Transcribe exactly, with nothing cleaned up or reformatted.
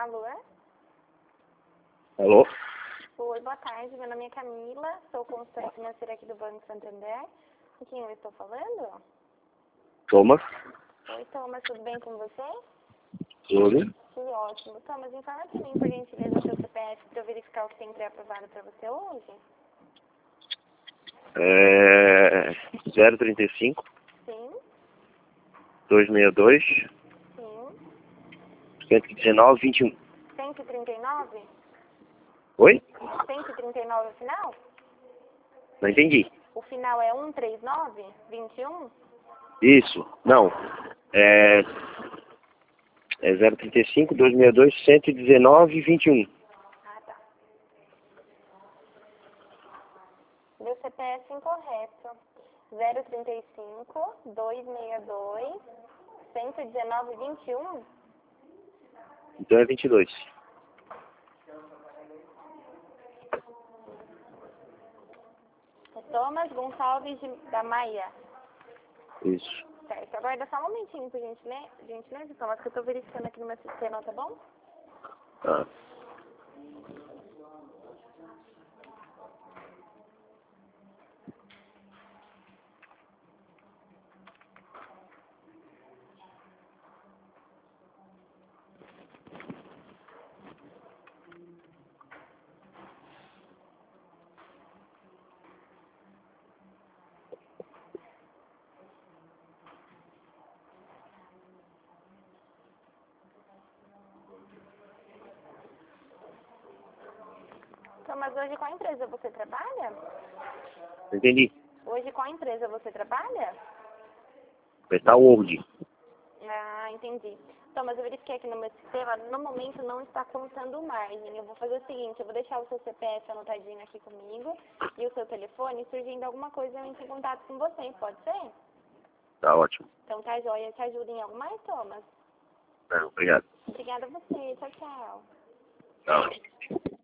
Alô? Alô? Oi, boa tarde. Meu nome é Camila, sou consultora financeira aqui do Banco Santander. Com quem eu estou falando? Thomas? Oi, Thomas, tudo bem com você? Tudo? Que ótimo. Thomas, informa para mim, por gentileza, o seu C P F para eu verificar o que tem pré-aprovado para você hoje. É... zero trinta e cinco, Sim, duzentos e sessenta e dois, sim. cento e dezenove, vinte e um. cento e trinta e nove? Oi? cento e trinta e nove o final? Não entendi. O final é cento e trinta e nove, vinte e um? Isso. Não. É... É zero trinta e cinco, duzentos e sessenta e dois, cento e dezenove, vinte e um. Ah, tá. Meu C P F incorreto. zero trinta e cinco, duzentos e sessenta e dois, cento e dezenove, vinte e um? Então é vinte e dois. É Thomas Gonçalves de, da Maia. Isso. Certo. Aguarda só um momentinho, por gentileza, gentileza, Thomas, que eu estou verificando aqui no meu sistema, tá bom? Tá. Thomas, hoje qual empresa você trabalha? Não entendi. Hoje qual empresa você trabalha? Metal World. Ah, entendi. Thomas, eu verifiquei aqui no meu sistema, no momento não está contando margem. Eu vou fazer o seguinte, eu vou deixar o seu C P F anotadinho aqui comigo e o seu telefone, surgindo alguma coisa eu entro em contato com você, pode ser? Tá ótimo. Então tá joia, te ajuda em algo mais, Thomas? Não, obrigado. Obrigada a você, tchau, tchau. Tá ótimo.